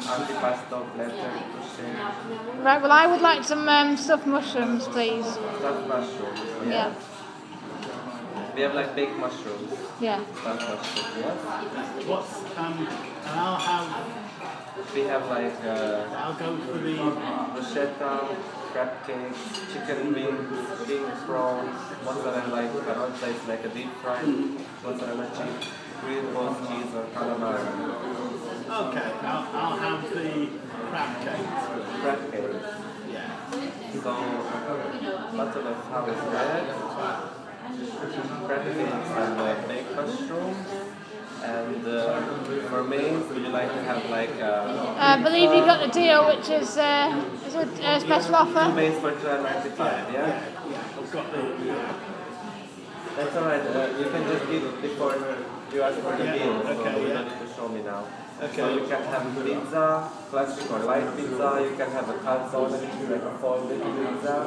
antipasto, platter, touché. Right, well I would like some stuffed mushrooms, please. Stuffed mushrooms, Yeah. We have like baked mushrooms. Yeah. Stuffed mushrooms, yes. What's and I'll have. We have like I'll go for the bruschetta, crab cakes, chicken wings, king prawns, mozzarella carota is like a deep fried mozzarella cheese, grilled roast cheese or calamari. Okay, I'll have the crab cakes. Crab cakes. Yeah. So bottle of house bread, crab cakes and baked mushrooms. And for mains, would you like to have like I believe you got the deal, which is a special offer. mains for $12.95, yeah? Yeah, I've got the. That's alright, you can just give it before you ask for the bill, so okay, you yeah. don't need to show me now. Okay. So you can have pizza, classic or light pizza, you can have a calzone, which is like a folded pizza,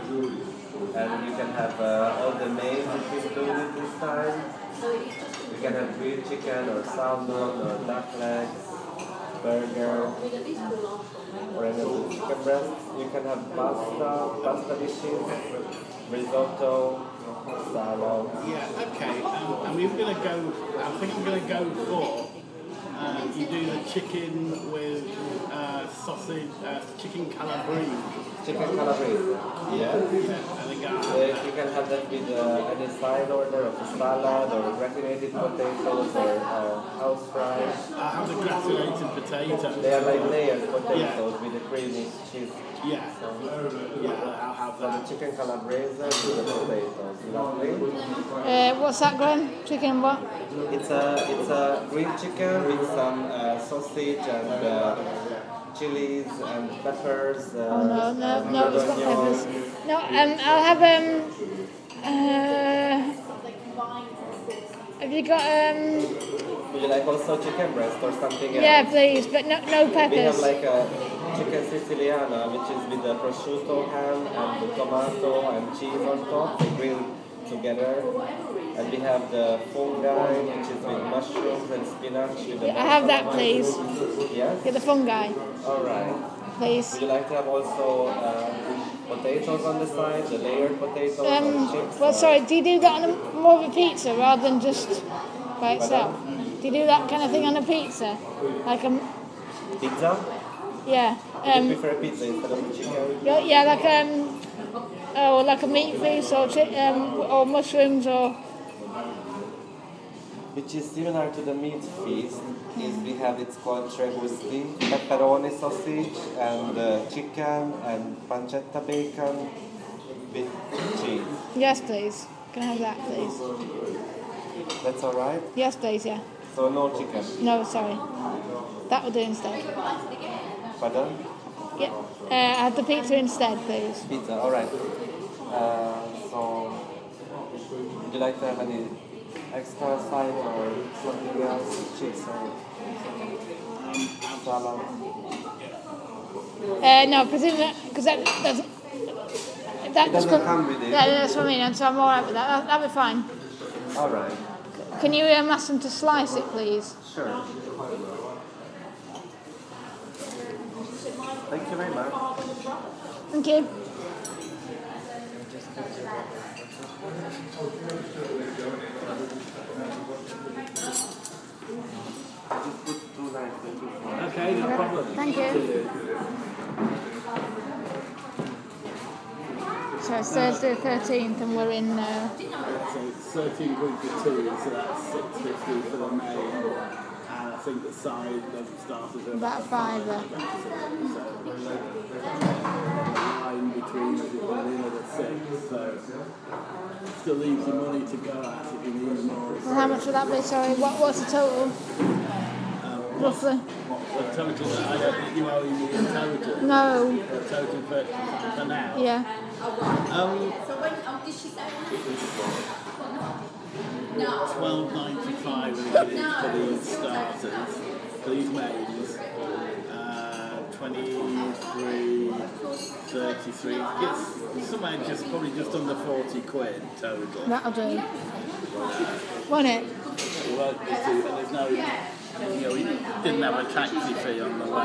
and you can have all the mains which we included this time. You can have grilled chicken or salmon or duck legs, burger, or any of the chicken breasts. You can have pasta dishes, risotto, salad. Yeah, okay. And we're going to go. I think I'm going to go for. You do the chicken with sausage, chicken calabrese. Chicken calabrese. Yeah. Yeah, I think You can have that with any side order of a salad or gratinated potatoes or house fries. I'll have the gratinated potato. They are like layered potatoes with the creamy cheese. Yeah. Yeah, I'll have So the that. chicken calabrese with the potatoes. Lovely. What's that, Glenn? Chicken what? It's a grilled chicken with some sausage and chilies and peppers. Oh no, it's got onions. peppers. No, I'll have have you got Would you like also chicken breast or something else? Yeah, please, but no We have peppers. like a chicken siciliana, which is with the prosciutto ham and the tomato and cheese on top, they grilled together. And we have the fungi, which is with mushrooms and spinach. With the I have that, please. Yes? Get the fungi, Alright. please. Would you like to have also potatoes on the side, the layered potatoes or chips? Well, or- sorry, do you do that on more of a pizza rather than just by itself? Do you do that kind of thing on a pizza? Like Pizza? yeah. Would you prefer pizza instead of chicken? Yeah, like like a meat feast or or mushrooms or. Which is similar to the meat feast. Is we have it's called trebusti, pepperoni sausage and chicken and pancetta bacon with cheese. Yes, please. Can I have that, please? That's alright? Yes, please. Yeah. So no chicken. No, sorry. That will do instead. Pardon? Yeah. I have the pizza instead, please. Pizza, alright. So would you like to have any extra side or something else? Chips or salad? No, presumably because that doesn't. It doesn't come with it. Yeah, that's what I mean, and so I'm alright with that. That'll be fine. Alright. Can you ask them to slice it, please? Sure. Thank you very much. Thank you. Just put 2 knives and 2 forks. Okay, no problem. Thank you. So it's Thursday the 13th and we're in... So it's 13 quid for 2, so that's $6.50 for the main. And I think the side doesn't start at about £5. So line between everybody and the 6. So still leaves you money to go at if you need more. Well, how much would that be? Sorry, what's the total? Roughly? The total, I don't think you owe me the total. No. The total for now. Yeah. $12.95 for these starters, for these mains. 23.33. It's somewhere probably just under 40 quid total. That'll do. Won't it? Well, and there's no, we didn't have a taxi fee on the way.